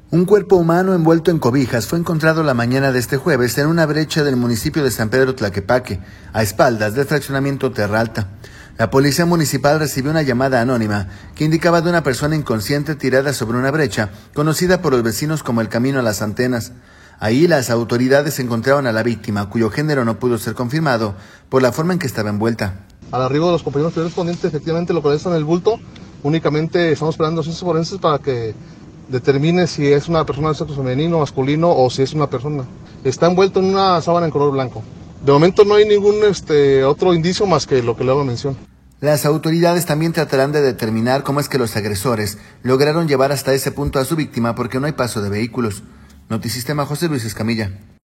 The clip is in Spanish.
Un cuerpo humano envuelto en cobijas fue encontrado la mañana de este jueves en una brecha del municipio de San Pedro Tlaquepaque, a espaldas del fraccionamiento Terra Alta. La policía municipal recibió una llamada anónima que indicaba de una persona inconsciente tirada sobre una brecha, conocida por los vecinos como el Camino a las Antenas. Ahí las autoridades encontraron a la víctima, cuyo género no pudo ser confirmado por la forma en que estaba envuelta. Al arribo de los compañeros correspondientes, efectivamente localizan el bulto. Únicamente estamos esperando ciencias forenses para que determine si es una persona de sexo femenino, masculino o si es una persona. Está envuelto en una sábana en color blanco. De momento no hay ningún otro indicio más que lo que le hago mención. Las autoridades también tratarán de determinar cómo es que los agresores lograron llevar hasta ese punto a su víctima porque no hay paso de vehículos. Notisistema, José Luis Escamilla.